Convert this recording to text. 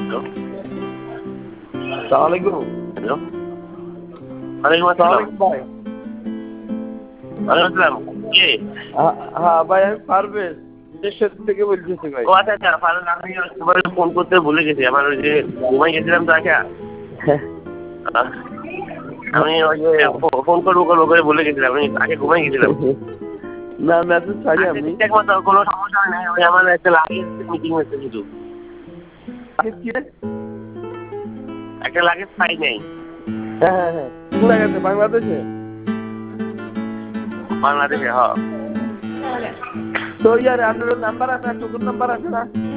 আসসালামু হ্যালো, ওয়ালাইকুম আসসালাম। ভাই। ওয়ালাইকুম আসসালাম। কে? হ্যাঁ ভাই, আমি পারভেজ দেশের থেকে বলতেছি ভাই। ও আচ্ছা আচ্ছা, ফারুক, আমি তোমাকে ফোন করতে ভুলে গেছি। আমার ওই যে ঘুমাই গেছিলাম তো আচ্ছা। আমি ওই যে ফোন করবো করে বলে গেছিলাম, আমি আগে ঘুমাই গেছিলাম। না, মেসেজ ছাড়ি আমি। ঠিকঠাক মতো কোনো সমস্যা হয় নাই, ওই আমার একটা লাগেজ মিটিং হচ্ছে শুধু। একটা লাগেজ পাই নাই। হ্যাঁ, কোথায় গেছে? বাংলাদেশে? বাংলাদেশে, হ্যাঁ। তো ইয়ার আপনার নাম্বার আছে, টুকুর নাম্বার আছে না?